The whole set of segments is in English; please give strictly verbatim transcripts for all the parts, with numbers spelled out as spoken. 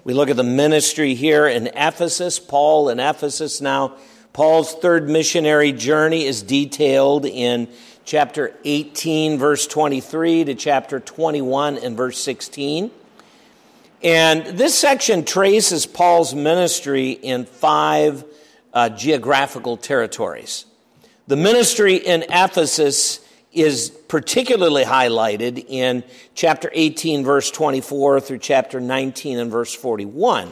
We look at the ministry here in Ephesus, Paul in Ephesus now. Paul's third missionary journey is detailed in chapter eighteen, verse twenty-three to chapter twenty-one and verse sixteen. And this section traces Paul's ministry in five uh, geographical territories. The ministry in Ephesus is particularly highlighted in chapter eighteen, verse twenty-four through chapter nineteen and verse forty-one.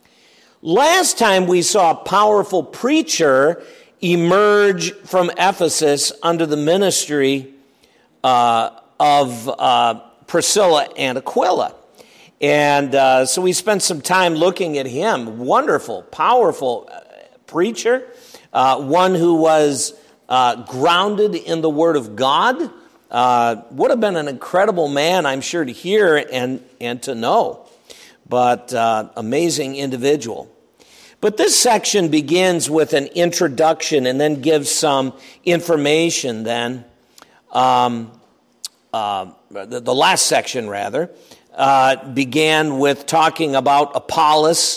Last time we saw a powerful preacher emerge from Ephesus under the ministry uh, of uh, Priscilla and Aquila. And uh, so we spent some time looking at him. Wonderful, powerful preacher, uh, one who was uh, grounded in the Word of God. Uh, would have been an incredible man, I'm sure, to hear and, and to know. But uh, amazing individual. But this section begins with an introduction and then gives some information then. Um, uh, the, the last section, rather, uh, began with talking about Apollos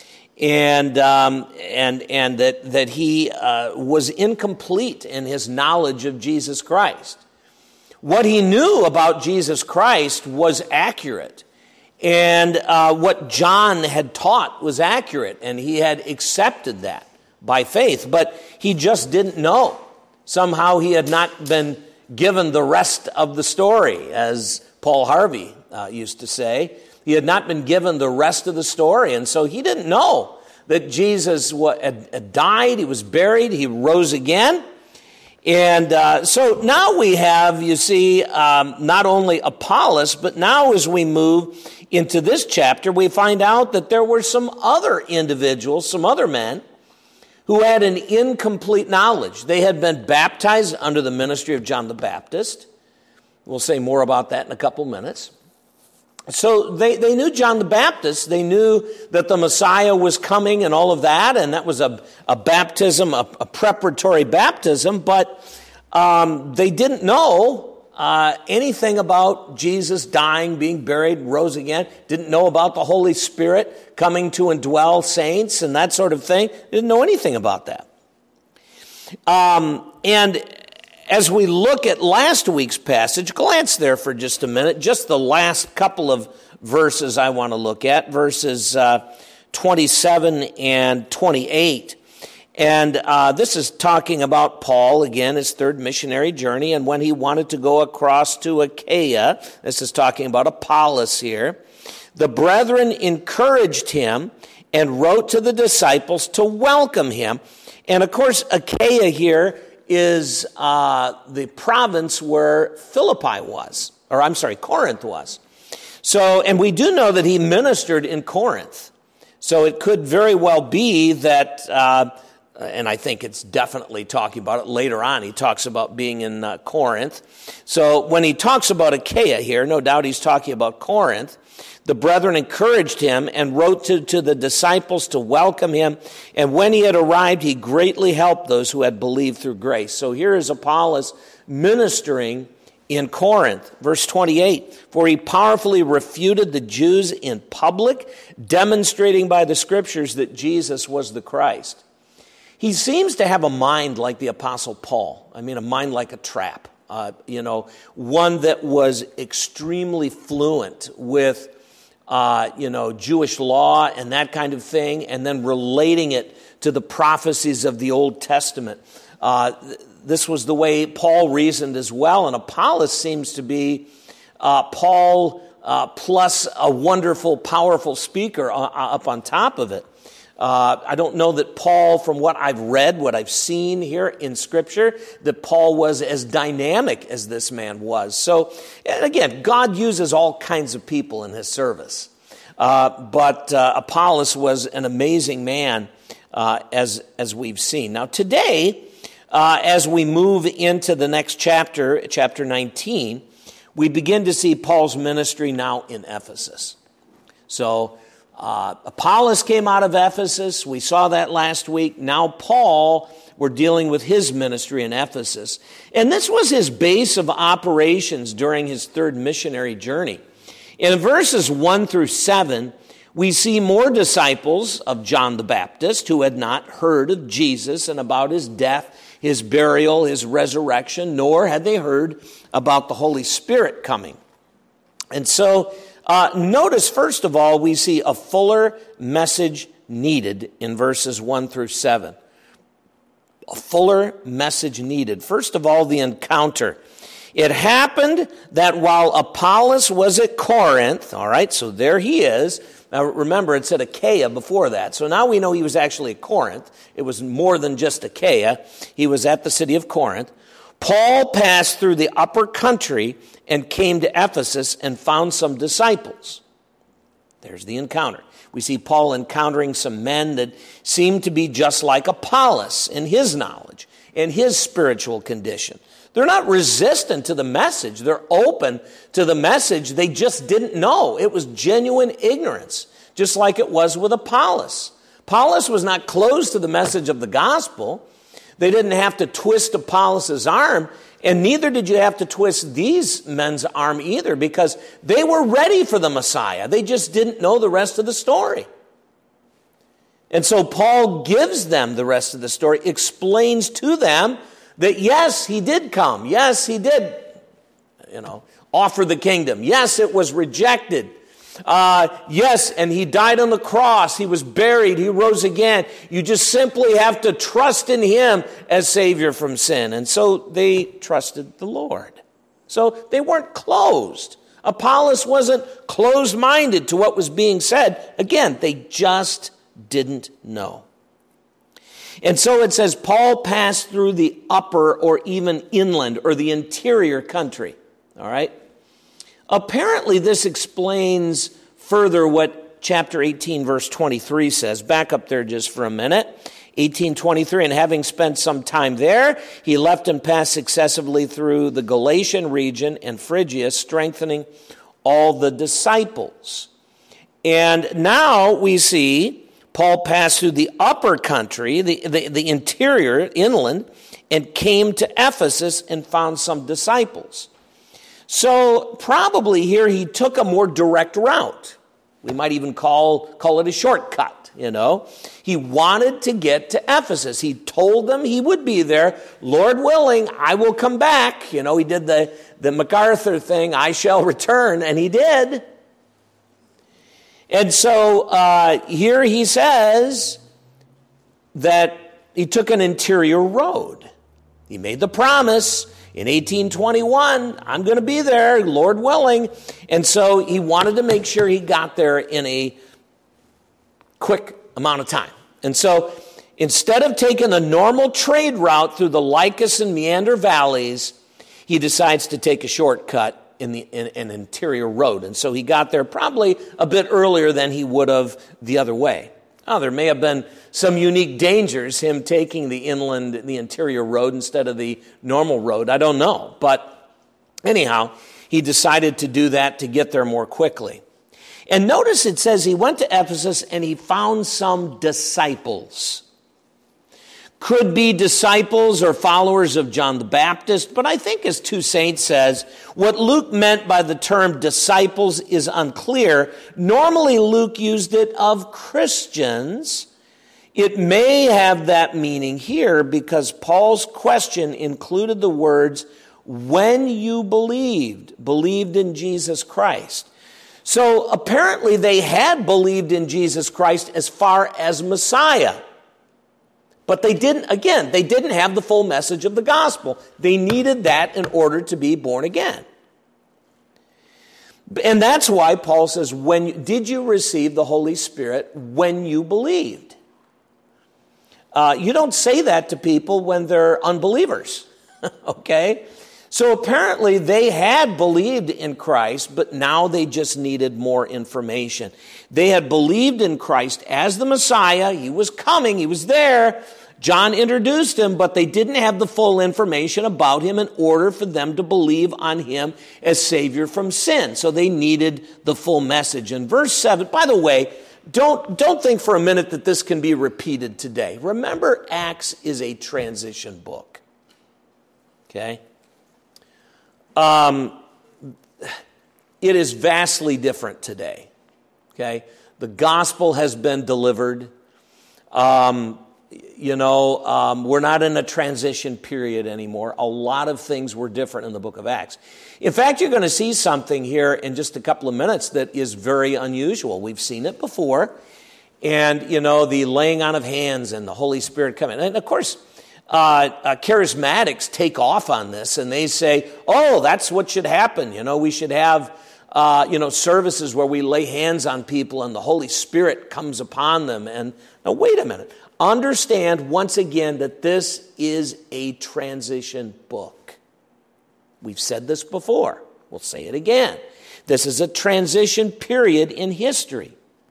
and um, and and that, that he uh, was incomplete in his knowledge of Jesus Christ. What he knew about Jesus Christ was accurate. And uh, what John had taught was accurate, and he had accepted that by faith. But he just didn't know. Somehow he had not been given the rest of the story, as Paul Harvey uh, used to say. He had not been given the rest of the story, and so he didn't know that Jesus had died, he was buried, he rose again. And uh, so now we have, you see, um, not only Apollos, but now as we move into this chapter, we find out that there were some other individuals, some other men, who had an incomplete knowledge. They had been baptized under the ministry of John the Baptist. We'll say more about that in a couple minutes. So they, they knew John the Baptist. They knew that the Messiah was coming and all of that, and that was a, a baptism, a, a preparatory baptism, but um, they didn't know uh, anything about Jesus dying, being buried, rose again. Didn't know about the Holy Spirit coming to indwell saints and that sort of thing. Didn't know anything about that. Um, and as we look at last week's passage, glance there for just a minute. Just the last couple of verses I want to look at, verses uh, twenty-seven and twenty-eight. And uh, this is talking about Paul, again, his third missionary journey, and when he wanted to go across to Achaia. This is talking about Apollos here. The brethren encouraged him and wrote to the disciples to welcome him. And of course, Achaia here is uh, the province where Philippi was, or I'm sorry, Corinth was. So, and we do know that he ministered in Corinth. So it could very well be that, uh, and I think it's definitely talking about it later on. He talks about being in uh, Corinth. So when he talks about Achaia here, no doubt he's talking about Corinth. The brethren encouraged him and wrote to, to the disciples to welcome him. And when he had arrived, he greatly helped those who had believed through grace. So here is Apollos ministering in Corinth. Verse twenty-eight, for he powerfully refuted the Jews in public, demonstrating by the scriptures that Jesus was the Christ. He seems to have a mind like the Apostle Paul. I mean, a mind like a trap. Uh, you know, one that was extremely fluent with Uh, you know, Jewish law and that kind of thing, and then relating it to the prophecies of the Old Testament. Uh, th- this was the way Paul reasoned as well, and Apollos seems to be uh, Paul uh, plus a wonderful, powerful speaker uh, up on top of it. Uh, I don't know that Paul, from what I've read, what I've seen here in Scripture, that Paul was as dynamic as this man was. So, and again, God uses all kinds of people in his service. Uh, but uh, Apollos was an amazing man, uh, as as we've seen. Now, today, uh, as we move into the next chapter, chapter nineteen, we begin to see Paul's ministry now in Ephesus. So, Uh, Apollos came out of Ephesus. We saw that last week. Now Paul, we're dealing with his ministry in Ephesus. And this was his base of operations during his third missionary journey. In verses one through seven, We see more disciples of John the Baptist who had not heard of Jesus and about his death, his burial, his resurrection, nor had they heard about the Holy Spirit coming. And so, uh, notice, first of all, we see a fuller message needed in verses one through seven. A fuller message needed. First of all, the encounter. It happened that while Apollos was at Corinth, all right, so there he is. Now remember, it said Achaia before that. So now we know he was actually at Corinth. It was more than just Achaia. He was at the city of Corinth. Paul passed through the upper country and came to Ephesus and found some disciples. There's the encounter. We see Paul encountering some men that seem to be just like Apollos in his knowledge, in his spiritual condition. They're not resistant to the message. They're open to the message. They just didn't know. It was genuine ignorance, just like it was with Apollos. Apollos was not closed to the message of the gospel. They didn't have to twist Apollos' arm, and neither did you have to twist these men's arm either, because they were ready for the Messiah. They just didn't know the rest of the story. And so Paul gives them the rest of the story, explains to them that yes, he did come. Yes, he did, you know, offer the kingdom. Yes, it was rejected. Uh, yes, and he died on the cross. He was buried. He rose again. You just simply have to trust in him as Savior from sin. And so they trusted the Lord. So they weren't closed. Apollos wasn't closed-minded to what was being said. Again, they just didn't know. And so it says Paul passed through the upper or even inland or the interior country. All right? Apparently this explains further what chapter eighteen verse twenty-three says. Back up there just for a minute. eighteen twenty-three, and having spent some time there, he left and passed successively through the Galatian region and Phrygia, strengthening all the disciples. And now we see Paul passed through the upper country, the, the, the interior, inland, and came to Ephesus and found some disciples. So probably here he took a more direct route. We might even call, call it a shortcut, you know. He wanted to get to Ephesus. He told them he would be there. Lord willing, I will come back. You know, he did the, the MacArthur thing, I shall return, and he did. And so uh, here he says that he took an interior road. He made the promise in eighteen twenty-one, I'm going to be there, Lord willing. And so he wanted to make sure he got there in a quick amount of time. And so instead of taking the normal trade route through the Lycus and Meander valleys, he decides to take a shortcut in the in an interior road. And so he got there probably a bit earlier than he would have the other way. Oh, there may have been some unique dangers, him taking the inland, the interior road instead of the normal road. I don't know. But anyhow, he decided to do that to get there more quickly. And notice it says he went to Ephesus and he found some disciples. Could be disciples or followers of John the Baptist, but I think as Two Saints says, what Luke meant by the term disciples is unclear. Normally Luke used it of Christians. It may have that meaning here because Paul's question included the words, when you believed, believed in Jesus Christ. So apparently they had believed in Jesus Christ as far as Messiah. But they didn't, again, they didn't have the full message of the gospel. They needed that in order to be born again. And that's why Paul says, "When did you receive the Holy Spirit when you believed?" Uh, you don't say that to people when they're unbelievers, okay? So apparently they had believed in Christ, but now they just needed more information. They had believed in Christ as the Messiah. He was coming. He was there. John introduced him, but they didn't have the full information about him in order for them to believe on him as Savior from sin. So they needed the full message. In verse seven, by the way, don't, don't think for a minute that this can be repeated today. Remember, Acts is a transition book. Okay? Um, it is vastly different today. Okay? The gospel has been delivered. Um, you know, um, we're not in a transition period anymore. A lot of things were different in the book of Acts. In fact, you're going to see something here in just a couple of minutes that is very unusual. We've seen it before. And, you know, the laying on of hands and the Holy Spirit coming. And, of course, uh, uh, charismatics take off on this, and they say, oh, that's what should happen. You know, we should have, uh, you know, services where we lay hands on people and the Holy Spirit comes upon them. And now, wait a minute. Understand, once again, that this is a transition book. We've said this before. We'll say it again. This is a transition period in history.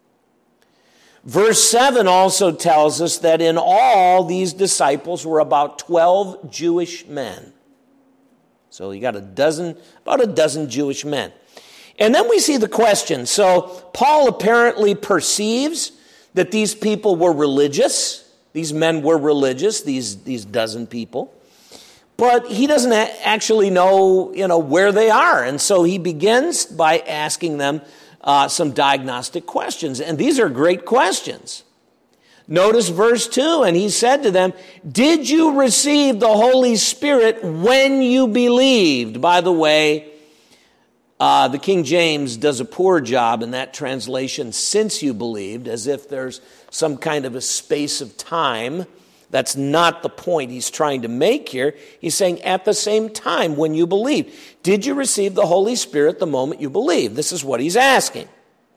Verse seven also tells us that in all these disciples were about twelve Jewish men. So you got a dozen, about a dozen Jewish men. And then we see the question. So Paul apparently perceives that these people were religious. These men were religious, these, these dozen people. But he doesn't actually know, you know, where they are. And so he begins by asking them uh, some diagnostic questions. And these are great questions. Notice verse two, and he said to them, did you receive the Holy Spirit when you believed? By the way, Uh, the King James does a poor job in that translation, since you believed, as if there's some kind of a space of time. That's not the point he's trying to make here. He's saying at the same time when you believed. Did you receive the Holy Spirit the moment you believed? This is what he's asking.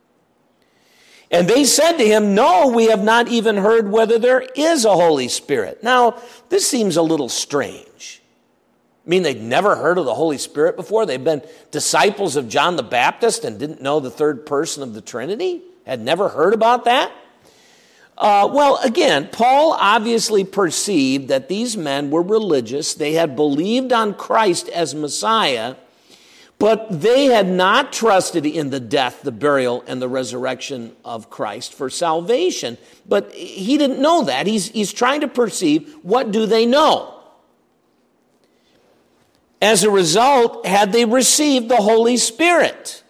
And they said to him, no, we have not even heard whether there is a Holy Spirit. Now, this seems a little strange. I mean, they'd never heard of the Holy Spirit before. They've been disciples of John the Baptist and didn't know the third person of the Trinity. Had never heard about that. Uh, well, again, Paul obviously perceived that these men were religious. They had believed on Christ as Messiah, but they had not trusted in the death, the burial, and the resurrection of Christ for salvation. But he didn't know that. He's, he's trying to perceive, what do they know? As a result, had they received the Holy Spirit?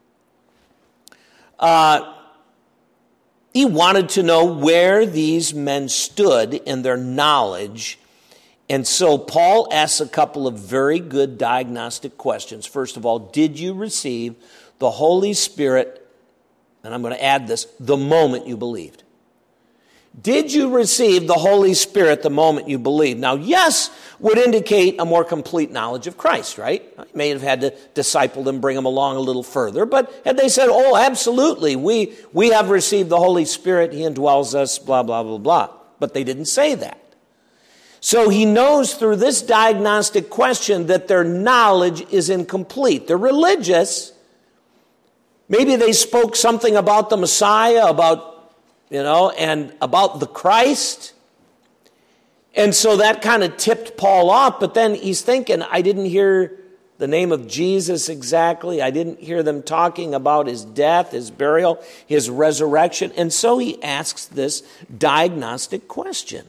Uh, he wanted to know where these men stood in their knowledge. And so Paul asks a couple of very good diagnostic questions. First of all, did you receive the Holy Spirit, and I'm going to add this, the moment you believed? Did you receive the Holy Spirit the moment you believed? Now, yes would indicate a more complete knowledge of Christ, right? You may have had to disciple them, bring them along a little further. But had they said, oh, absolutely, we, we have received the Holy Spirit, he indwells us, blah, blah, blah, blah. But they didn't say that. So he knows through this diagnostic question that their knowledge is incomplete. They're religious. Maybe they spoke something about the Messiah, about you know, and about the Christ. And so that kind of tipped Paul off, but then he's thinking, I didn't hear the name of Jesus exactly. I didn't hear them talking about his death, his burial, his resurrection. And so he asks this diagnostic question.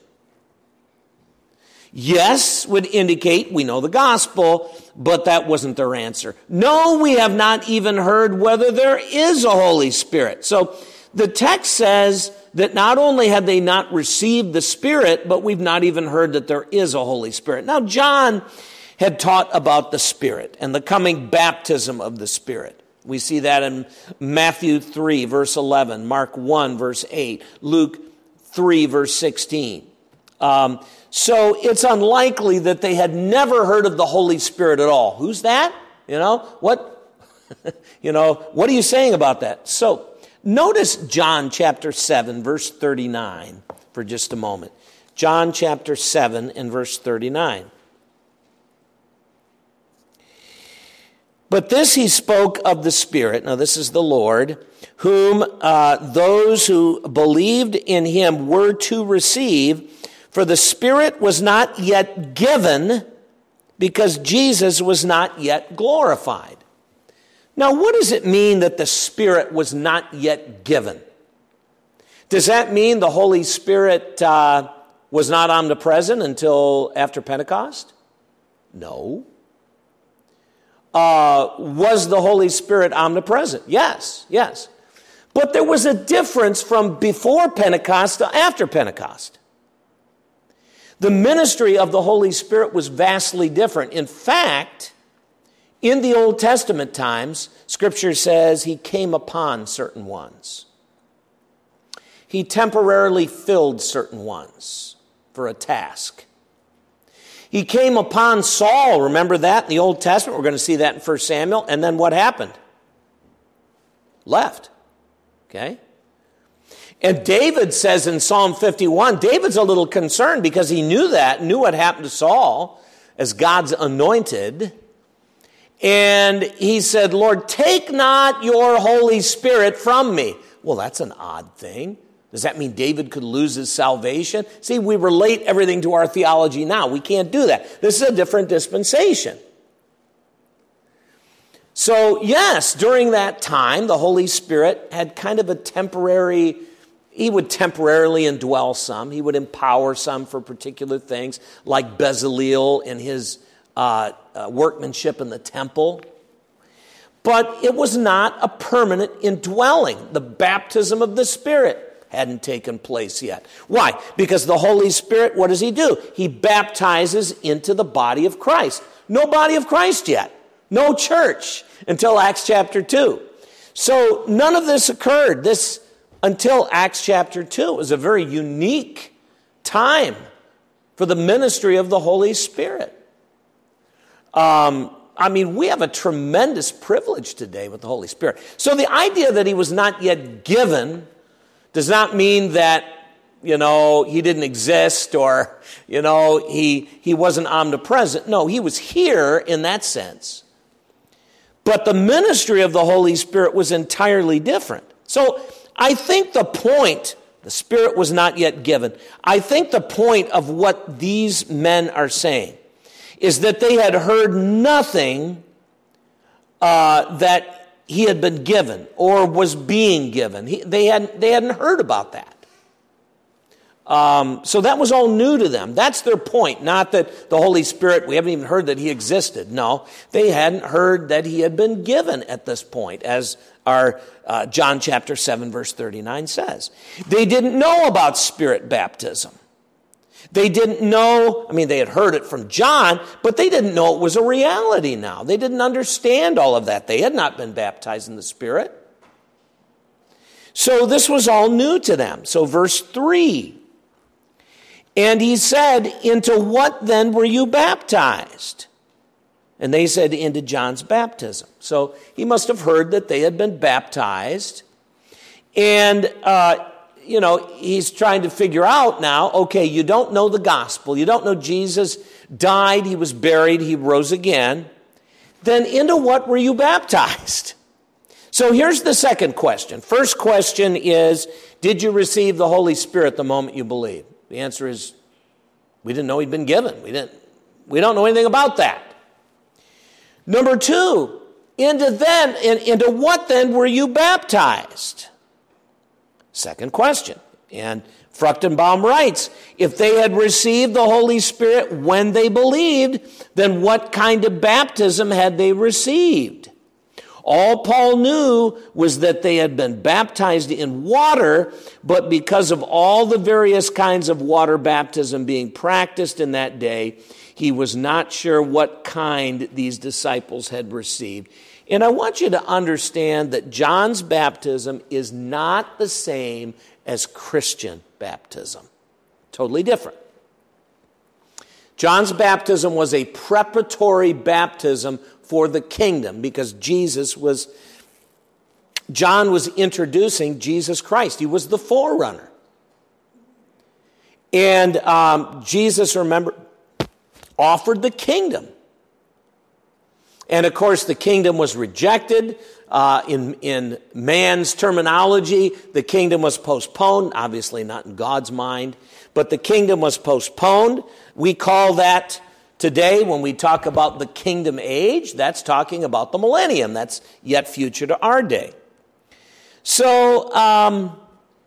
Yes would indicate we know the gospel, but that wasn't their answer. No, we have not even heard whether there is a Holy Spirit. So the text says that not only had they not received the Spirit, but we've not even heard that there is a Holy Spirit. Now, John had taught about the Spirit and the coming baptism of the Spirit. We see that in Matthew three, verse eleven, Mark one, verse eight, Luke three, verse sixteen. Um, so it's unlikely that they had never heard of the Holy Spirit at all. Who's that? You know, what, you know, what are you saying about that? So, notice John chapter seven, verse thirty-nine for just a moment. John chapter seven and verse thirty-nine. But this he spoke of the Spirit, now this is the Lord, whom uh, those who believed in him were to receive, for the Spirit was not yet given because Jesus was not yet glorified. Now, what does it mean that the Spirit was not yet given? Does that mean the Holy Spirit uh, was not omnipresent until after Pentecost? No. Uh, was the Holy Spirit omnipresent? Yes, yes. But there was a difference from before Pentecost to after Pentecost. The ministry of the Holy Spirit was vastly different. In fact, in the Old Testament times, Scripture says he came upon certain ones. He temporarily filled certain ones for a task. He came upon Saul, remember that in the Old Testament? We're going to see that in First Samuel. And then what happened? Left. Okay? And David says in Psalm fifty-one, David's a little concerned because he knew that, knew what happened to Saul as God's anointed. And he said, Lord, take not your Holy Spirit from me. Well, that's an odd thing. Does that mean David could lose his salvation? See, we relate everything to our theology now. We can't do that. This is a different dispensation. So, yes, during that time, the Holy Spirit had kind of a temporary, he would temporarily indwell some. He would empower some for particular things, like Bezalel in his uh, uh, workmanship in the temple. But it was not a permanent indwelling. The baptism of the Spirit hadn't taken place yet. Why? Because the Holy Spirit, what does he do? He baptizes into the body of Christ. No body of Christ yet. No church until Acts chapter two. So none of this occurred this until Acts chapter two. It was a very unique time for the ministry of the Holy Spirit. Um, I mean, we have a tremendous privilege today with the Holy Spirit. So the idea that he was not yet given does not mean that, you know, he didn't exist or, you know, he, he wasn't omnipresent. No, he was here in that sense. But the ministry of the Holy Spirit was entirely different. So I think the point, the Spirit was not yet given. I think the point of what these men are saying is that they had heard nothing uh, that he had been given or was being given. He, they hadn't, they hadn't heard about that. Um, so that was all new to them. That's their point. Not that the Holy Spirit, we haven't even heard that he existed. No, they hadn't heard that he had been given at this point, as our uh, John chapter seven, verse thirty-nine says. They didn't know about Spirit baptism. They didn't know, I mean, they had heard it from John, but they didn't know it was a reality now. They didn't understand all of that. They had not been baptized in the Spirit. So this was all new to them. So verse three. And he said, into what then were you baptized? And they said, into John's baptism. So he must have heard that they had been baptized. And, uh, you know, he's trying to figure out now, okay, you don't know the gospel. You don't know Jesus died, he was buried, he rose again. Then into what were you baptized? So here's the second question. First question is, did you receive the Holy Spirit the moment you believed? The answer is, we didn't know he'd been given. We didn't. We don't know anything about that. Number two, into then, in, into what then were you baptized? Second question. And Fruchtenbaum writes, if they had received the Holy Spirit when they believed, then what kind of baptism had they received? All Paul knew was that they had been baptized in water, but because of all the various kinds of water baptism being practiced in that day, he was not sure what kind these disciples had received. And I want you to understand that John's baptism is not the same as Christian baptism. Totally different. John's baptism was a preparatory baptism for the kingdom because Jesus was, John was introducing Jesus Christ. He was the forerunner. And um, Jesus, remember, offered the kingdom. And of course, the kingdom was rejected. Uh, in, in man's terminology, the kingdom was postponed, obviously not in God's mind, but the kingdom was postponed. We call that today, when we talk about the kingdom age, that's talking about the millennium. That's yet future to our day. So, um,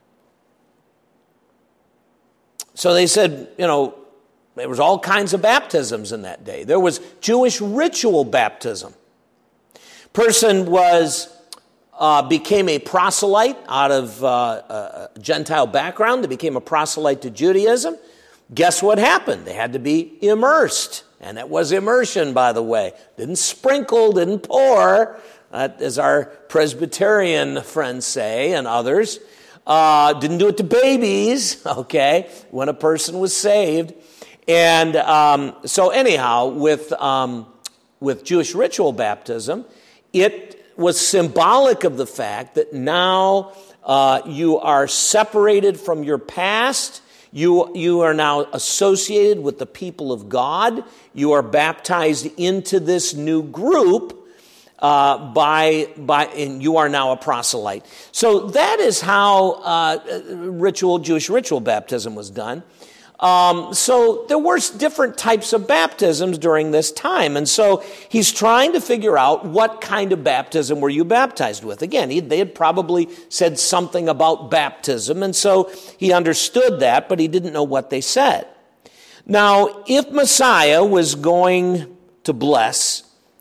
so they said, you know, there was all kinds of baptisms in that day. There was Jewish ritual baptism. Person was uh, became a proselyte out of uh, a Gentile background. They became a proselyte to Judaism. Guess what happened? They had to be immersed. And it was immersion, by the way. Didn't sprinkle, didn't pour, uh, as our Presbyterian friends say and others. Uh, didn't do it to babies, okay, when a person was saved. And um, so anyhow, with um, with Jewish ritual baptism, it was symbolic of the fact that now uh, you are separated from your past. You, you are now associated with the people of God. You are baptized into this new group uh, by, by, and you are now a proselyte. So that is how uh, ritual, Jewish ritual baptism was done. Um, so there were different types of baptisms during this time. And so he's trying to figure out what kind of baptism were you baptized with. Again, he, they had probably said something about baptism. And so he understood that, but he didn't know what they said. Now, if Messiah was going to bless,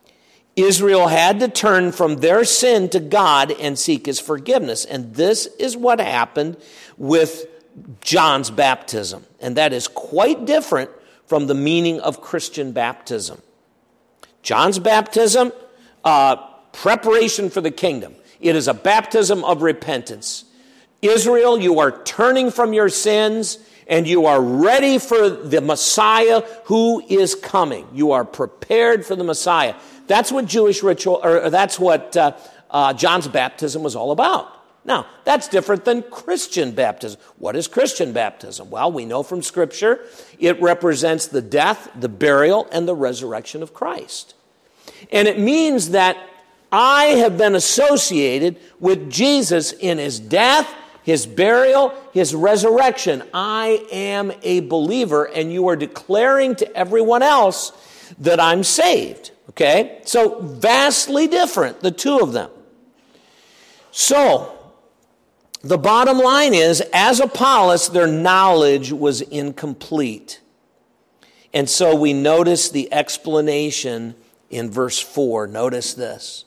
Israel had to turn from their sin to God and seek his forgiveness. And this is what happened with John's baptism, and that is quite different from the meaning of Christian baptism. John's baptism, uh, preparation for the kingdom. It is a baptism of repentance. Israel, you are turning from your sins, and you are ready for the Messiah who is coming. You are prepared for the Messiah. That's what Jewish ritual, or that's what uh, uh, John's baptism was all about. Now, that's different than Christian baptism. What is Christian baptism? Well, we know from Scripture it represents the death, the burial, and the resurrection of Christ. And it means that I have been associated with Jesus in his death, his burial, his resurrection. I am a believer, and you are declaring to everyone else that I'm saved. Okay? So, vastly different, the two of them. So, the bottom line is, as Apollos, their knowledge was incomplete. And so we notice the explanation in verse four. Notice this.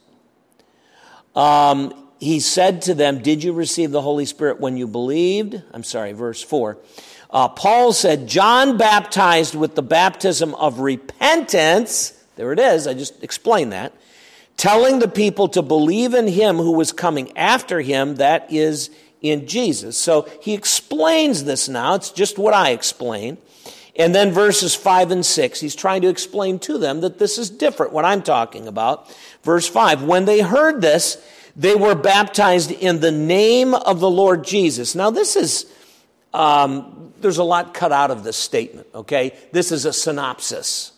Um, he said to them, did you receive the Holy Spirit when you believed? I'm sorry, verse four. Uh, Paul said, John baptized with the baptism of repentance. There it is, I just explained that. Telling the people to believe in him who was coming after him, that is in Jesus. So he explains this now. It's just what I explained. And then verses five and six, he's trying to explain to them that this is different, what I'm talking about. Verse five, when they heard this, they were baptized in the name of the Lord Jesus. Now this is, um, there's a lot cut out of this statement, okay? This is a synopsis.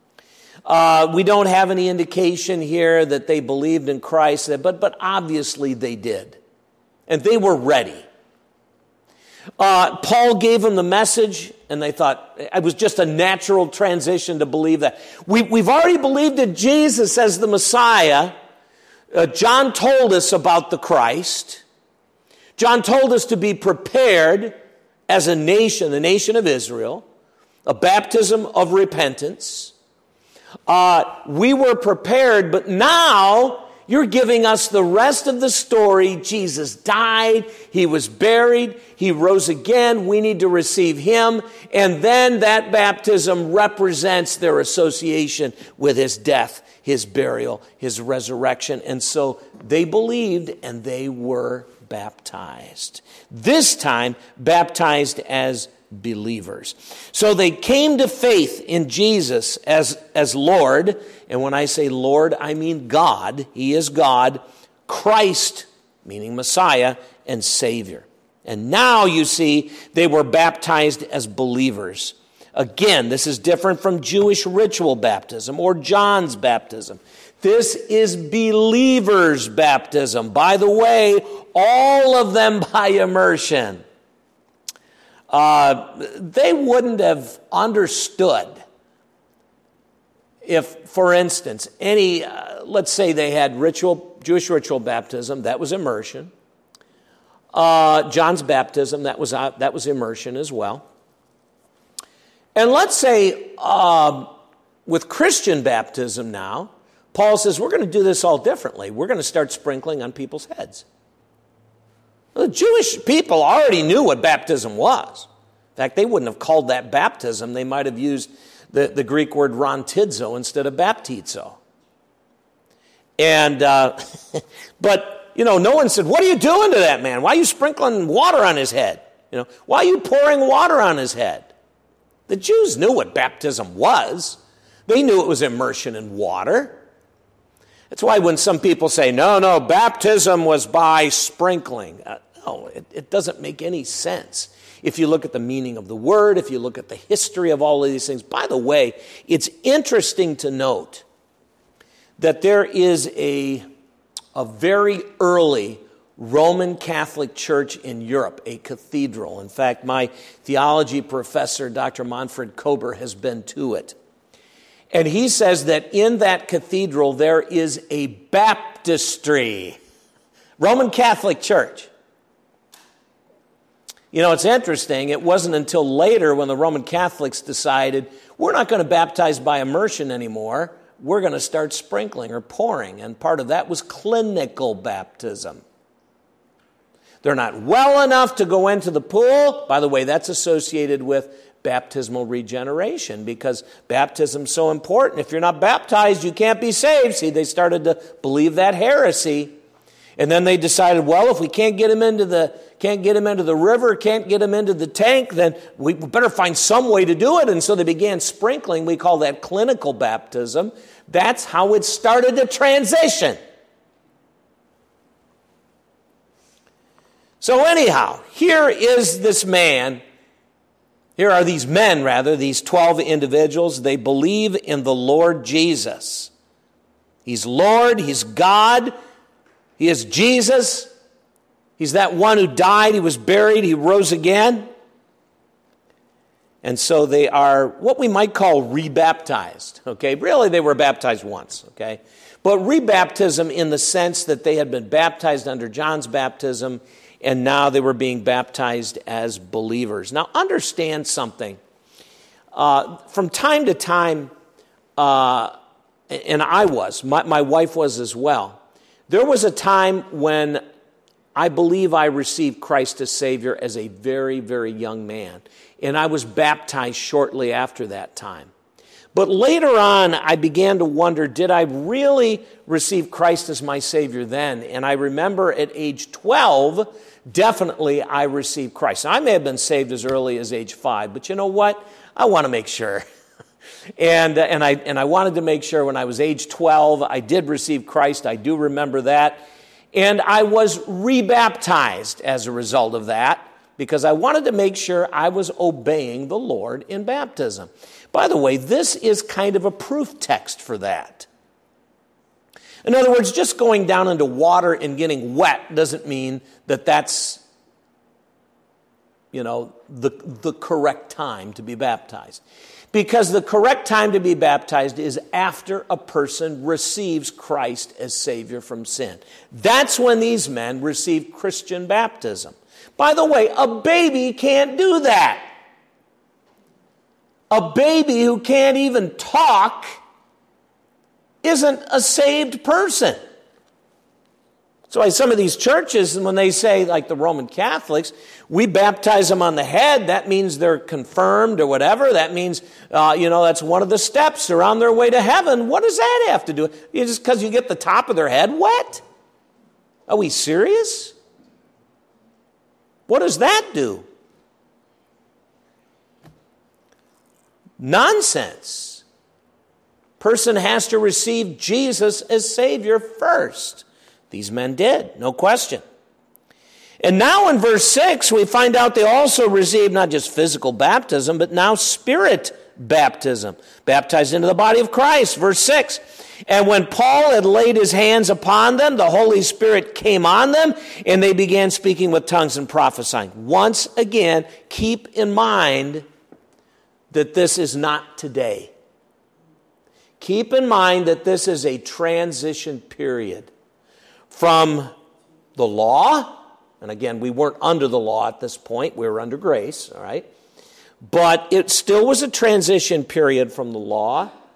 Uh, we don't have any indication here that they believed in Christ, but, but obviously they did. And they were ready. Uh, Paul gave them the message, and they thought it was just a natural transition to believe that. We, we've already believed in Jesus as the Messiah. Uh, John told us about the Christ. John told us to be prepared as a nation, the nation of Israel, a baptism of repentance. Uh, we were prepared, but now you're giving us the rest of the story. Jesus died, he was buried, he rose again, we need to receive him, and then that baptism represents their association with his death, his burial, his resurrection, and so they believed and they were baptized. This time, baptized as believers. So they came to faith in Jesus as, as Lord. And when I say Lord, I mean God. He is God. Christ, meaning Messiah, and Savior. And now you see they were baptized as believers. Again, this is different from Jewish ritual baptism or John's baptism. This is believers' baptism. By the way, all of them by immersion. Uh, they wouldn't have understood if, for instance, any, uh, let's say they had ritual, Jewish ritual baptism, that was immersion. Uh, John's baptism, that was, uh, that was immersion as well. And let's say uh, with Christian baptism now, Paul says, we're going to do this all differently. We're going to start sprinkling on people's heads. Well, the Jewish people already knew what baptism was. In fact, they wouldn't have called that baptism. They might have used the, the Greek word rantizo instead of baptizo. And, uh, but, you know, no one said, what are you doing to that man? Why are you sprinkling water on his head? You know, why are you pouring water on his head? The Jews knew what baptism was. They knew it was immersion in water. That's why when some people say, no, no, baptism was by sprinkling. Uh, no, it, it doesn't make any sense. If you look at the meaning of the word, if you look at the history of all of these things. By the way, it's interesting to note that there is a, a very early Roman Catholic church in Europe, a cathedral. In fact, my theology professor, Doctor Manfred Kober, has been to it. And he says that in that cathedral there is a baptistry, Roman Catholic church. You know, it's interesting. It wasn't until later when the Roman Catholics decided, we're not going to baptize by immersion anymore. We're going to start sprinkling or pouring. And part of that was clinical baptism. They're not well enough to go into the pool. By the way, that's associated with baptismal regeneration because baptism's so important. If you're not baptized, you can't be saved. See, they started to believe that heresy. And then they decided, well, if we can't get him into the can't get him into the river, can't get him into the tank, then we better find some way to do it. And so they began sprinkling. We call that clinical baptism. That's how it started to transition. So anyhow, here is this man. Here are these men, rather, these twelve individuals. They believe in the Lord Jesus. He's Lord. He's God. He is Jesus. He's that one who died. He was buried. He rose again. And so they are what we might call rebaptized. Okay, really they were baptized once. Okay, but rebaptism in the sense that they had been baptized under John's baptism, and now they were being baptized as believers. Now, understand something. Uh, from time to time, uh, and I was, my, my wife was as well, there was a time when I believe I received Christ as Savior as a very, very young man. And I was baptized shortly after that time. But later on, I began to wonder, did I really receive Christ as my Savior then? And I remember at age twelve, definitely I received Christ. I may have been saved as early as age five, but you know what? I want to make sure. and uh, and I and I wanted to make sure when I was age twelve, I did receive Christ. I do remember that. And I was rebaptized as a result of that because I wanted to make sure I was obeying the Lord in baptism. By the way, this is kind of a proof text for that. In other words, just going down into water and getting wet doesn't mean that that's, you know, the, the correct time to be baptized. Because the correct time to be baptized is after a person receives Christ as Savior from sin. That's when these men received Christian baptism. By the way, a baby can't do that. A baby who can't even talk isn't a saved person. So why some of these churches, when they say, like the Roman Catholics, we baptize them on the head, that means they're confirmed or whatever. That means, uh, you know, that's one of the steps. They're on their way to heaven. What does that have to do? Just because you get the top of their head wet? Are we serious? What does that do? Nonsense. Person has to receive Jesus as Savior first. These men did, no question. And now in verse six, we find out they also received not just physical baptism, but now spirit baptism. Baptized into the body of Christ. Verse six, and when Paul had laid his hands upon them, the Holy Spirit came on them, and they began speaking with tongues and prophesying. Once again, keep in mind that this is not today. Keep in mind that this is a transition period from the law, and again, we weren't under the law at this point, we were under grace, all right? But it still was a transition period from the law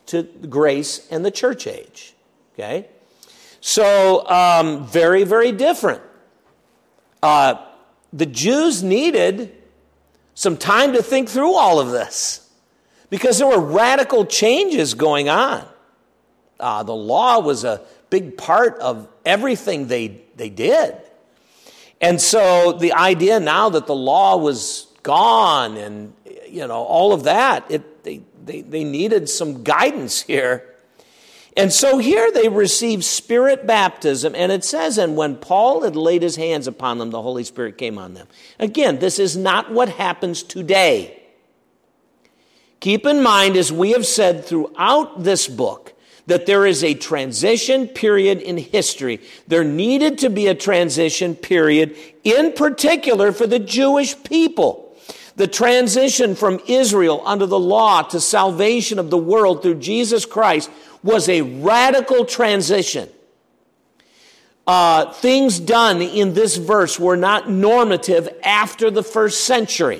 to grace and the church age. Okay? So, um, very, very different. Uh, the Jews needed some time to think through all of this because there were radical changes going on. Uh, the law was a big part of everything they, they did. And so the idea now that the law was gone and, you know, all of that, it, they, they, they needed some guidance here. And so here they received Spirit baptism, and it says, and when Paul had laid his hands upon them, the Holy Spirit came on them. Again, this is not what happens today. Keep in mind, as we have said throughout this book, that there is a transition period in history. There needed to be a transition period, in particular for the Jewish people. The transition from Israel under the law to salvation of the world through Jesus Christ was a radical transition. Uh, things done in this verse were not normative after the first century.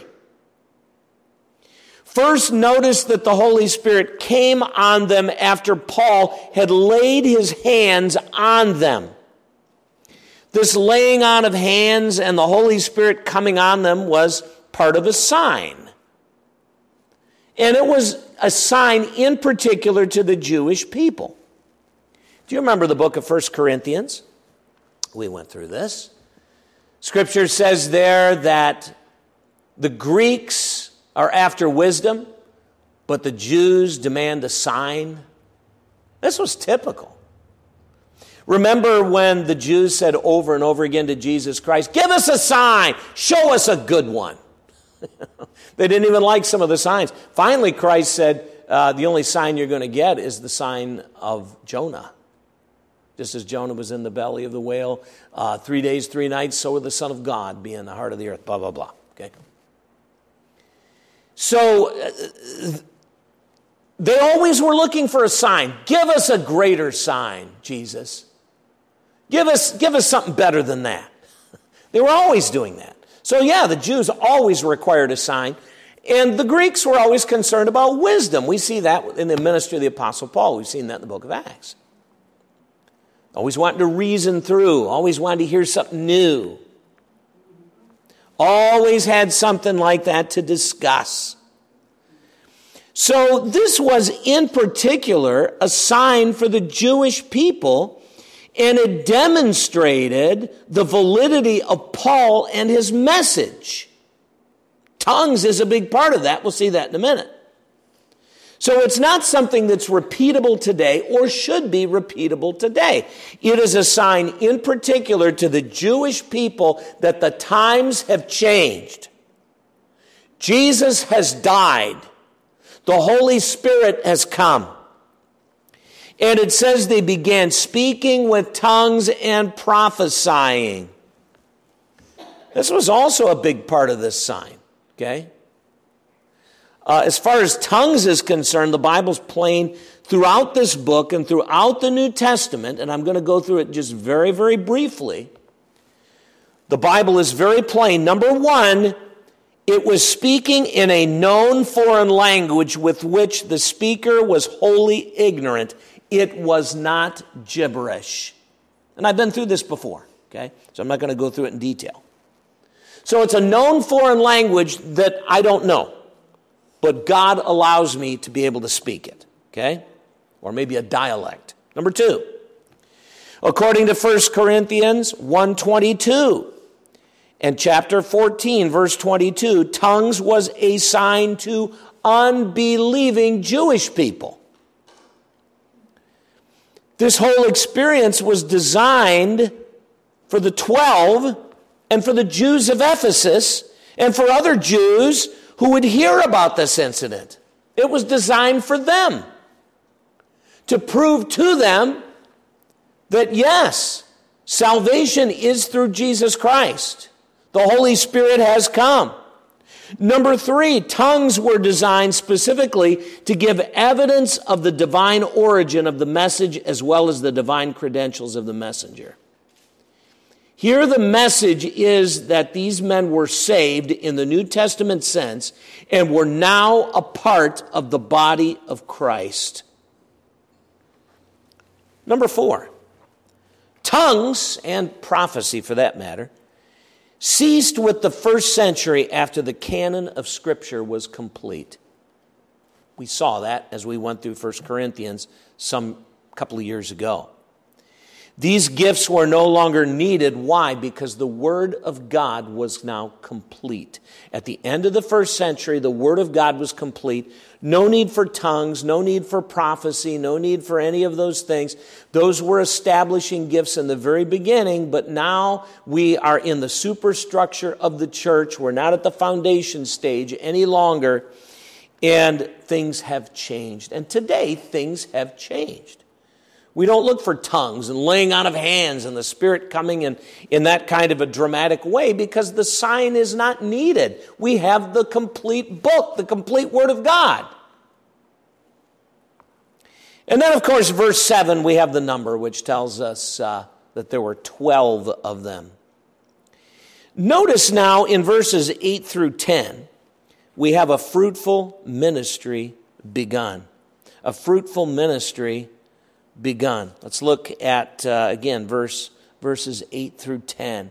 First, notice that the Holy Spirit came on them after Paul had laid his hands on them. This laying on of hands and the Holy Spirit coming on them was part of a sign. And it was a sign in particular to the Jewish people. Do you remember the book of First Corinthians? We went through this. Scripture says there that the Greeks are after wisdom, but the Jews demand a sign. This was typical. Remember when the Jews said over and over again to Jesus Christ, give us a sign, show us a good one. They didn't even like some of the signs. Finally, Christ said, uh, the only sign you're going to get is the sign of Jonah. Just as Jonah was in the belly of the whale, uh, three days, three nights, so will the Son of God be in the heart of the earth, blah, blah, blah. Okay. So, uh, they always were looking for a sign. Give us a greater sign, Jesus. Give us, give us something better than that. They were always doing that. So yeah, the Jews always required a sign, and the Greeks were always concerned about wisdom. We see that in the ministry of the Apostle Paul. We've seen that in the book of Acts. Always wanting to reason through, always wanting to hear something new. Always had something like that to discuss. So this was in particular a sign for the Jewish people, and it demonstrated the validity of Paul and his message. Tongues is a big part of that. We'll see that in a minute. So it's not something that's repeatable today or should be repeatable today. It is a sign in particular to the Jewish people that the times have changed. Jesus has died. The Holy Spirit has come. And it says they began speaking with tongues and prophesying. This was also a big part of this sign, okay? Uh, as far as tongues is concerned, the Bible's plain throughout this book and throughout the New Testament, and I'm going to go through it just very, very briefly. The Bible is very plain. Number one, it was speaking in a known foreign language with which the speaker was wholly ignorant. It was not gibberish. And I've been through this before, okay? So I'm not going to go through it in detail. So it's a known foreign language that I don't know, but God allows me to be able to speak it, okay? Or maybe a dialect. Number two, according to First Corinthians one twenty-two and chapter fourteen, verse twenty-two, tongues was a sign to unbelieving Jewish people. This whole experience was designed for the twelve and for the Jews of Ephesus and for other Jews who would hear about this incident. It was designed for them to prove to them that yes, salvation is through Jesus Christ. The Holy Spirit has come. Number three, tongues were designed specifically to give evidence of the divine origin of the message as well as the divine credentials of the messenger. Here the message is that these men were saved in the New Testament sense and were now a part of the body of Christ. Number four, tongues, and prophecy for that matter, ceased with the first century after the canon of Scripture was complete. We saw that as we went through First Corinthians some couple of years ago. These gifts were no longer needed. Why? Because the Word of God was now complete. At the end of the first century, the Word of God was complete. No need for tongues, no need for prophecy, no need for any of those things. Those were establishing gifts in the very beginning, but now we are in the superstructure of the church. We're not at the foundation stage any longer, and things have changed. And today, things have changed. We don't look for tongues and laying on of hands and the Spirit coming in, in that kind of a dramatic way because the sign is not needed. We have the complete book, the complete Word of God. And then, of course, verse seven, we have the number, which tells us uh, that there were twelve of them. Notice now in verses eight through ten, we have a fruitful ministry begun. A fruitful ministry begun. Let's look at, uh, again, verse verses eight through ten.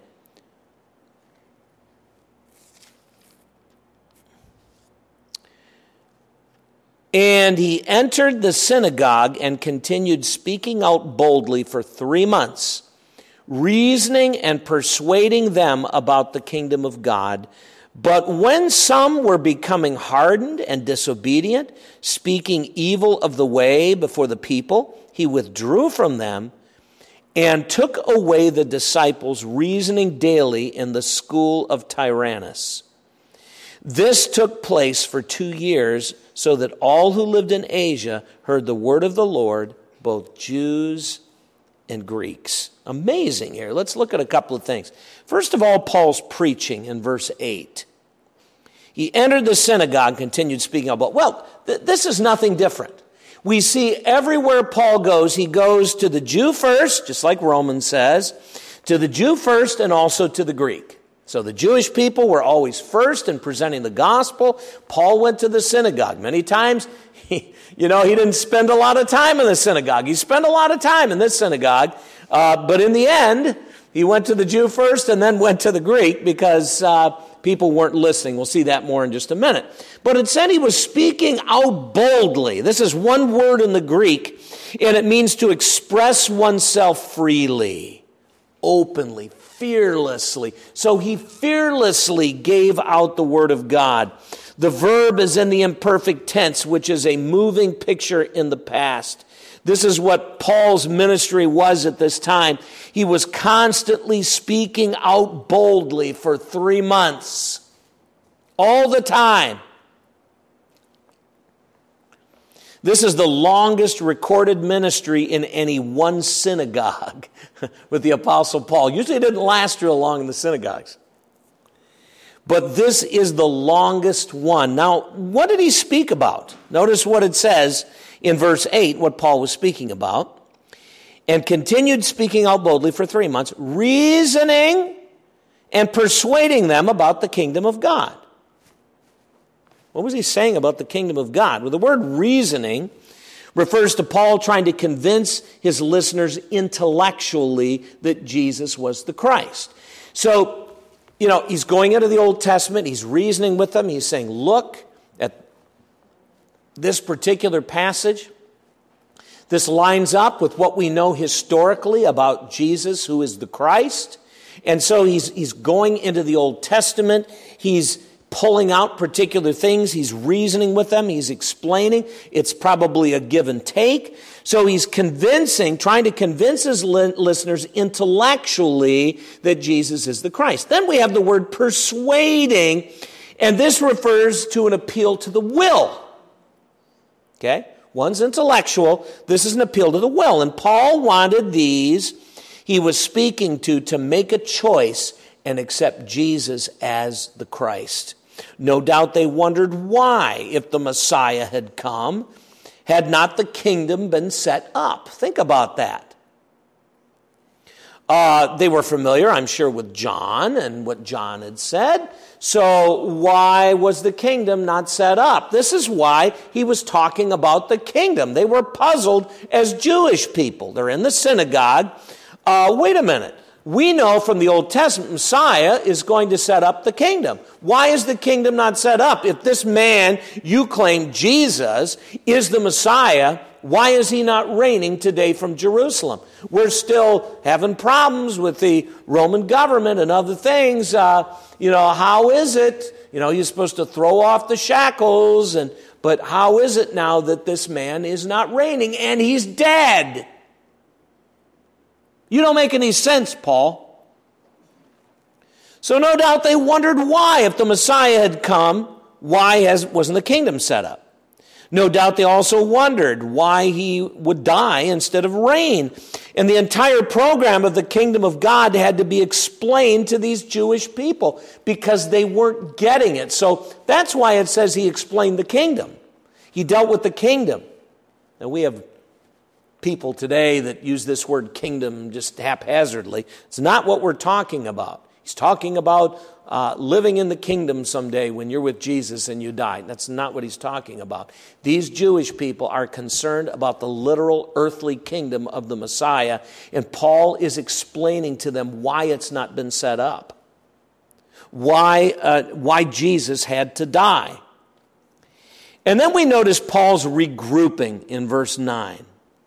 And he entered the synagogue and continued speaking out boldly for three months, reasoning and persuading them about the kingdom of God. But when some were becoming hardened and disobedient, speaking evil of the way before the people, he withdrew from them and took away the disciples, reasoning daily in the school of Tyrannus. This took place for two years, so that all who lived in Asia heard the word of the Lord, both Jews and Greeks. Amazing here. Let's look at a couple of things. First of all, Paul's preaching in verse eight. He entered the synagogue, continued speaking about, well, th- this is nothing different. We see everywhere Paul goes, he goes to the Jew first, just like Romans says, to the Jew first and also to the Greek. So the Jewish people were always first in presenting the gospel. Paul went to the synagogue. Many times, he, you know, he didn't spend a lot of time in the synagogue. He spent a lot of time in this synagogue. Uh, but in the end, he went to the Jew first and then went to the Greek because uh, people weren't listening. We'll see that more in just a minute. But it said he was speaking out boldly. This is one word in the Greek, and it means to express oneself freely, openly, fearlessly. So he fearlessly gave out the word of God. The verb is in the imperfect tense, which is a moving picture in the past. This is what Paul's ministry was at this time. He was constantly speaking out boldly for three months. All the time. This is the longest recorded ministry in any one synagogue with the Apostle Paul. Usually it didn't last real long in the synagogues. But this is the longest one. Now, what did he speak about? Notice what it says in verse eight, what Paul was speaking about. And continued speaking out boldly for three months, reasoning and persuading them about the kingdom of God. What was he saying about the kingdom of God? Well, the word reasoning refers to Paul trying to convince his listeners intellectually that Jesus was the Christ. So, you know, he's going into the Old Testament. He's reasoning with them. He's saying, look at this particular passage. This lines up with what we know historically about Jesus, who is the Christ. And so he's, he's going into the Old Testament. He's pulling out particular things. He's reasoning with them. He's explaining. It's probably a give and take. So he's convincing, trying to convince his li- listeners intellectually that Jesus is the Christ. Then we have the word persuading, and this refers to an appeal to the will. Okay? One's intellectual. This is an appeal to the will. And Paul wanted these he was speaking to to make a choice and accept Jesus as the Christ. No doubt they wondered why, if the Messiah had come, had not the kingdom been set up. Think about that. Uh, they were familiar, I'm sure, with John and what John had said. So why was the kingdom not set up? This is why he was talking about the kingdom. They were puzzled as Jewish people. They're in the synagogue. Uh, wait a minute. We know from the Old Testament, Messiah is going to set up the kingdom. Why is the kingdom not set up? If this man, you claim Jesus, is the Messiah, why is he not reigning today from Jerusalem? We're still having problems with the Roman government and other things. Uh, you know, how is it? You know, you're supposed to throw off the shackles, and but how is it now that this man is not reigning and he's dead? You don't make any sense, Paul. So no doubt they wondered why, if the Messiah had come, why has, wasn't the kingdom set up? No doubt they also wondered why he would die instead of reign. And the entire program of the kingdom of God had to be explained to these Jewish people because they weren't getting it. So that's why it says he explained the kingdom. He dealt with the kingdom. And we have people today that use this word kingdom just haphazardly. It's not what we're talking about. He's talking about uh, living in the kingdom someday when you're with Jesus and you die. That's not what he's talking about. These Jewish people are concerned about the literal earthly kingdom of the Messiah, and Paul is explaining to them why it's not been set up, why uh, why Jesus had to die. And then we notice Paul's regrouping in verse nine.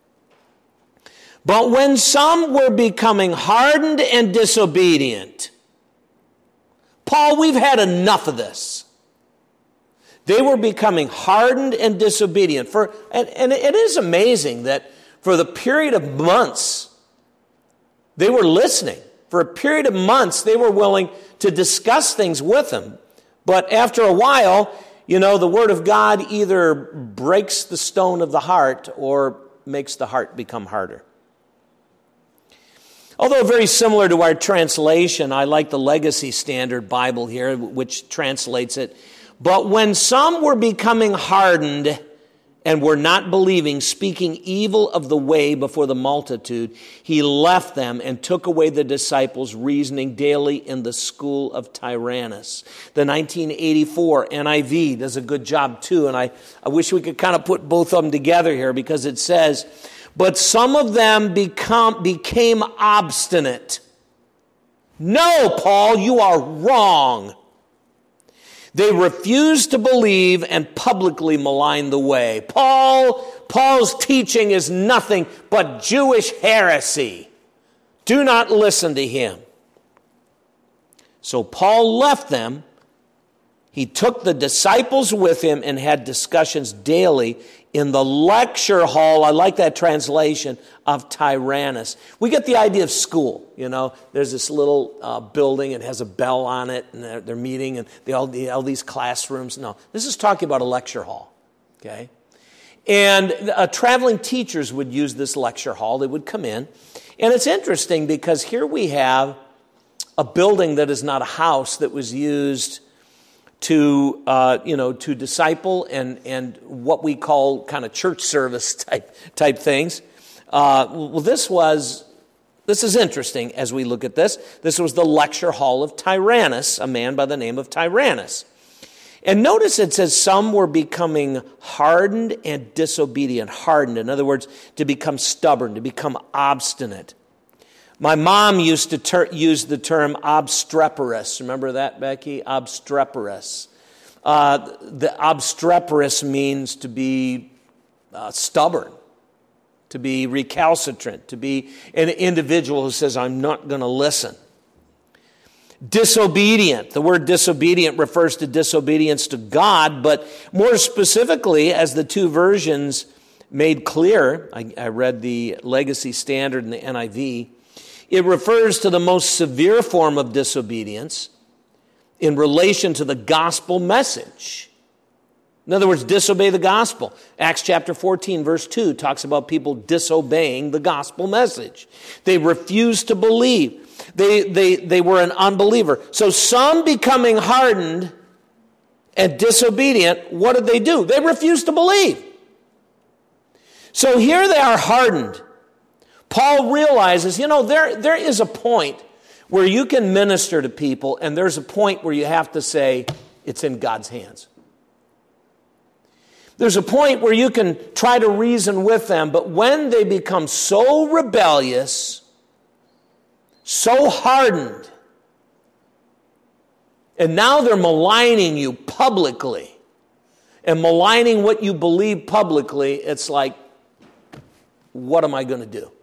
But when some were becoming hardened and disobedient, Paul, we've had enough of this. They were becoming hardened and disobedient. For, and, and it is amazing that for the period of months, they were listening. For a period of months, they were willing to discuss things with him. But after a while, you know, the Word of God either breaks the stone of the heart or makes the heart become harder. Although very similar to our translation, I like the Legacy Standard Bible here, which translates it. But when some were becoming hardened and were not believing, speaking evil of the way before the multitude, he left them and took away the disciples, reasoning daily in the school of Tyrannus. The nineteen eighty-four N I V does a good job too, and I, I wish we could kind of put both of them together here because it says, but some of them become, became obstinate. No, Paul, you are wrong. They refused to believe and publicly maligned the way. Paul, Paul's teaching is nothing but Jewish heresy. Do not listen to him. So Paul left them. He took the disciples with him and had discussions daily in the lecture hall, I like that translation, of Tyrannus. We get the idea of school, you know. There's this little uh, building, it has a bell on it, and they're, they're meeting, and they all, they, all these classrooms. No, this is talking about a lecture hall, okay? And uh, traveling teachers would use this lecture hall. They would come in. And it's interesting because here we have a building that is not a house that was used to, uh, you know, to disciple and, and what we call kind of church service type type things. Uh, well, this was, this is interesting as we look at this. This was the lecture hall of Tyrannus, a man by the name of Tyrannus. And notice it says some were becoming hardened and disobedient. Hardened, in other words, to become stubborn, to become obstinate. My mom used to ter- use the term obstreperous. Remember that, Becky? Obstreperous. Uh, the obstreperous means to be uh, stubborn, to be recalcitrant, to be an individual who says, I'm not going to listen. Disobedient. The word disobedient refers to disobedience to God, but more specifically, as the two versions made clear, I, I read the Legacy Standard and the N I V, it refers to the most severe form of disobedience in relation to the gospel message. In other words, disobey the gospel. Acts chapter fourteen, verse two talks about people disobeying the gospel message. They refused to believe. They, they, they were an unbeliever. So some becoming hardened and disobedient, what did they do? They refused to believe. So here they are hardened. Paul realizes, you know, there, there is a point where you can minister to people and there's a point where you have to say, it's in God's hands. There's a point where you can try to reason with them, but when they become so rebellious, so hardened, and now they're maligning you publicly, and maligning what you believe publicly, it's like, what am I going to do?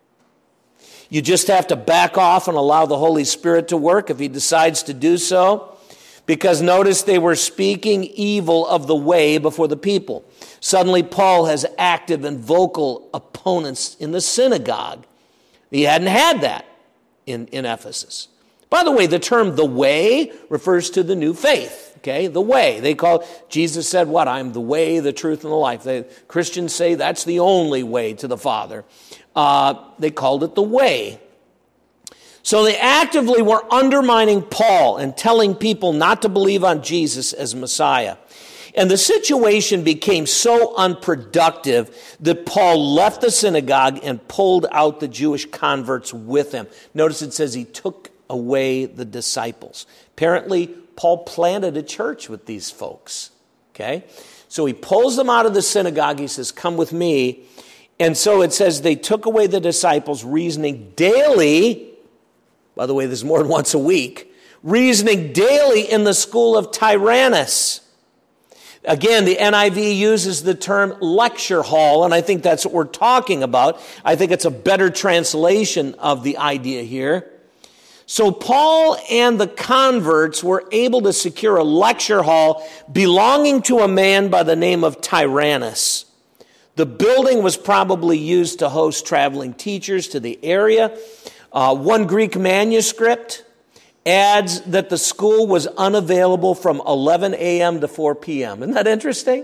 You just have to back off and allow the Holy Spirit to work if He decides to do so. Because notice they were speaking evil of the way before the people. Suddenly Paul has active and vocal opponents in the synagogue. He hadn't had that in, in Ephesus. By the way, the term the way refers to the new faith. Okay, the way. They call, Jesus said what? I'm the way, the truth, and the life. They, Christians say that's the only way to the Father. Uh, they called it the way. So they actively were undermining Paul and telling people not to believe on Jesus as Messiah. And the situation became so unproductive that Paul left the synagogue and pulled out the Jewish converts with him. Notice it says he took away the disciples. Apparently, Paul planted a church with these folks. Okay? So he pulls them out of the synagogue. He says, come with me. And so it says they took away the disciples, reasoning daily. By the way, this is more than once a week. Reasoning daily in the school of Tyrannus. Again, the N I V uses the term lecture hall, and I think that's what we're talking about. I think it's a better translation of the idea here. So Paul and the converts were able to secure a lecture hall belonging to a man by the name of Tyrannus. The building was probably used to host traveling teachers to the area. Uh, one Greek manuscript adds that the school was unavailable from eleven a.m. to four p.m. Isn't that interesting?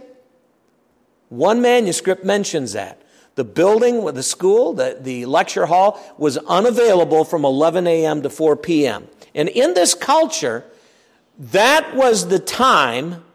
One manuscript mentions that. The building with the school, the, the lecture hall, was unavailable from eleven a.m. to four p.m. And in this culture, that was the time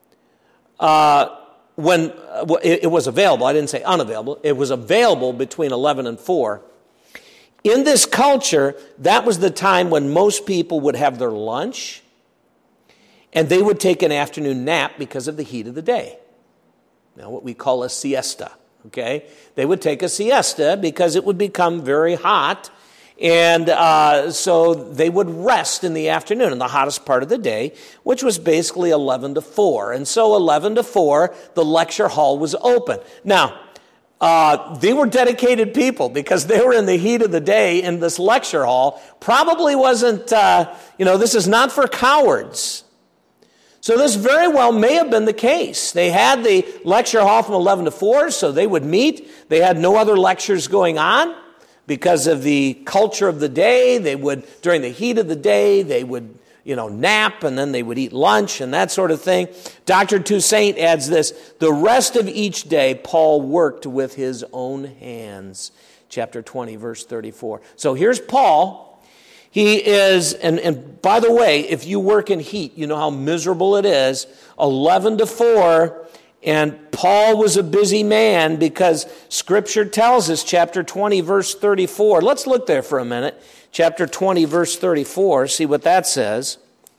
uh, when uh, it, it was available. I didn't say unavailable. It was available between eleven and four. In this culture, that was the time when most people would have their lunch and they would take an afternoon nap because of the heat of the day. Now, what we call a siesta, okay? They would take a siesta because it would become very hot, and uh, so they would rest in the afternoon, in the hottest part of the day, which was basically eleven to four. And so eleven to four, the lecture hall was open. Now, Uh, they were dedicated people because they were in the heat of the day in this lecture hall. Probably wasn't, uh, you know, this is not for cowards. So this very well may have been the case. They had the lecture hall from eleven to four, so they would meet. They had no other lectures going on because of the culture of the day. They would, during the heat of the day, they would, you know, nap, and then they would eat lunch and that sort of thing. Doctor Toussaint adds this: the rest of each day, Paul worked with his own hands. Chapter twenty, verse thirty-four. So here's Paul. He is, and, and by the way, if you work in heat, you know how miserable it is. eleven to four, and Paul was a busy man because Scripture tells us, chapter twenty, verse thirty-four. Let's look there for a minute. Chapter twenty, verse thirty-four, see what that says.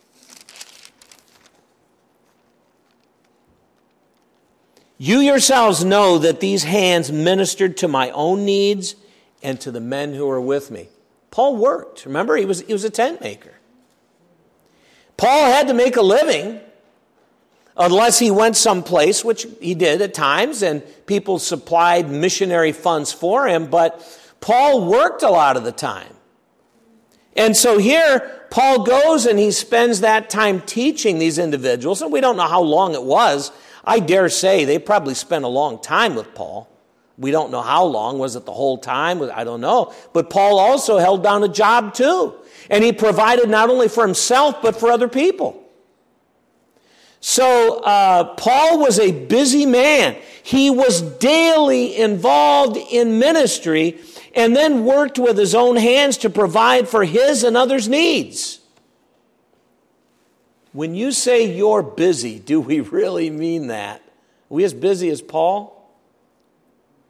You yourselves know that these hands ministered to my own needs and to the men who were with me. Paul worked. Remember, he was, he was a tent maker. Paul had to make a living unless he went someplace, which he did at times, and people supplied missionary funds for him, but Paul worked a lot of the time. And so here, Paul goes and he spends that time teaching these individuals, and we don't know how long it was. I dare say they probably spent a long time with Paul. We don't know how long. Was it the whole time? I don't know. But Paul also held down a job too. And he provided not only for himself, but for other people. So uh, Paul was a busy man. He was daily involved in ministry and then worked with his own hands to provide for his and others' needs. When you say you're busy, do we really mean that? Are we as busy as Paul?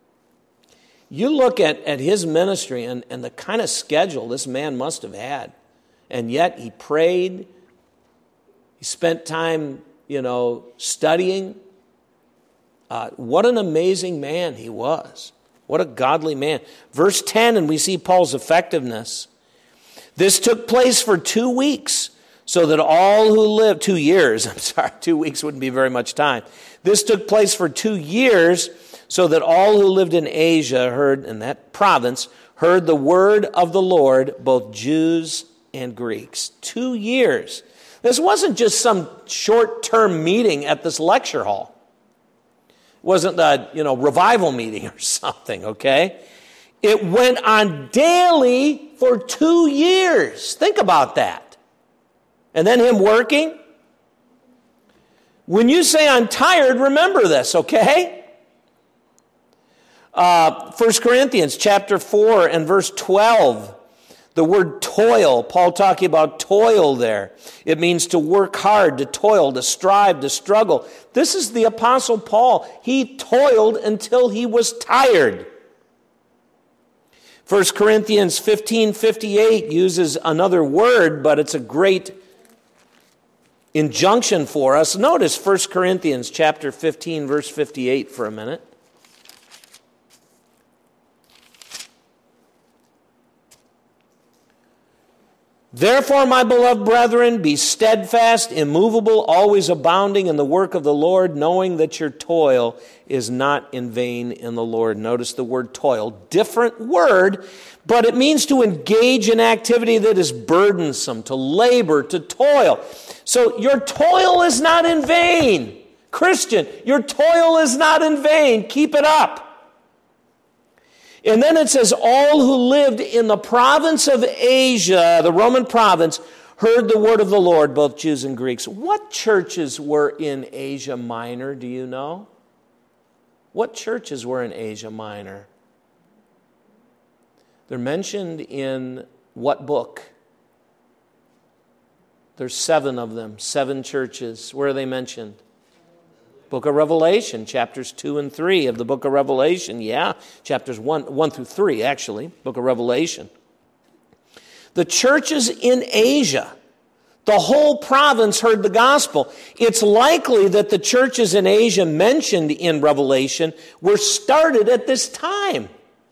You look at, at his ministry and, and the kind of schedule this man must have had. and yet he prayed. He spent time, you know, studying. Uh, what an amazing man he was. What a godly man. Verse ten, and we see Paul's effectiveness. This took place for two weeks, so that all who lived, two years, I'm sorry, two weeks wouldn't be very much time. This took place for two years, so that all who lived in Asia heard, in that province, heard the word of the Lord, both Jews and Greeks. Two years. This wasn't just some short-term meeting at this lecture hall. It wasn't a, you know, revival meeting or something, okay? It went on daily for two years. Think about that. And then him working. When you say I'm tired, remember this, okay? Uh, First Corinthians chapter four and verse twelve. The word toil, Paul talking about toil there. It means to work hard, to toil, to strive, to struggle. This is the Apostle Paul. He toiled until he was tired. First Corinthians fifteen fifty-eight uses another word, but it's a great injunction for us. Notice First Corinthians chapter fifteen, verse fifty-eight for a minute. Therefore, my beloved brethren, be steadfast, immovable, always abounding in the work of the Lord, knowing that your toil is not in vain in the Lord. Notice the word toil. Different word, but it means to engage in activity that is burdensome, to labor, to toil. So your toil is not in vain. Christian, your toil is not in vain. Keep it up. And then it says, all who lived in the province of Asia, the Roman province, heard the word of the Lord, both Jews and Greeks. What churches were in Asia Minor, do you know? What churches were in Asia Minor? They're mentioned in what book? There's seven of them, seven churches. Where are they mentioned? Book of Revelation, chapters two and three of the book of Revelation. Yeah, chapters one, one through three, actually, book of Revelation. The churches in Asia, the whole province heard the gospel. It's likely that the churches in Asia mentioned in Revelation were started at this time.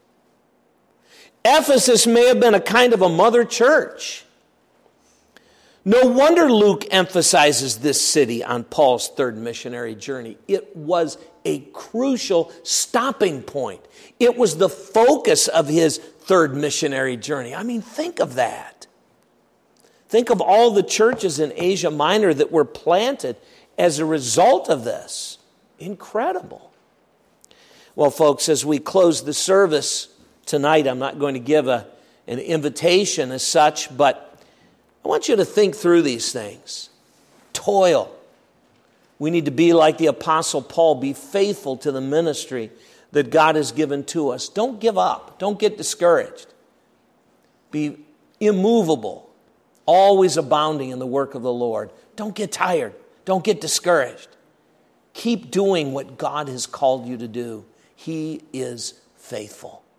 Ephesus may have been a kind of a mother church. No wonder Luke emphasizes this city on Paul's third missionary journey. It was a crucial stopping point. It was the focus of his third missionary journey. I mean, think of that. Think of all the churches in Asia Minor that were planted as a result of this. Incredible. Well, folks, as we close the service tonight, I'm not going to give a, an invitation as such, but I want you to think through these things. Toil. We need to be like the Apostle Paul, be faithful to the ministry that God has given to us. Don't give up. Don't get discouraged. Be immovable, always abounding in the work of the Lord. Don't get tired. Don't get discouraged. Keep doing what God has called you to do. He is faithful.